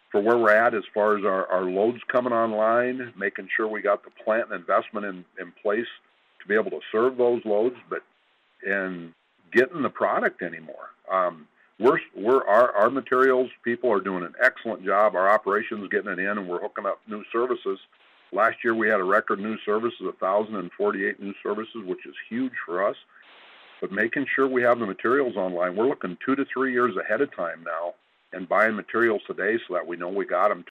for where we're at as far as our loads coming online, making sure we got the plant and investment in place to be able to serve those loads, and getting the product anymore. Our materials people are doing an excellent job. Our operations getting it in, and we're hooking up new services. Last year we had a record new services, 1,048 new services, which is huge for us. But making sure we have the materials online, we're looking 2 to 3 years ahead of time now and buying materials today so that we know we got them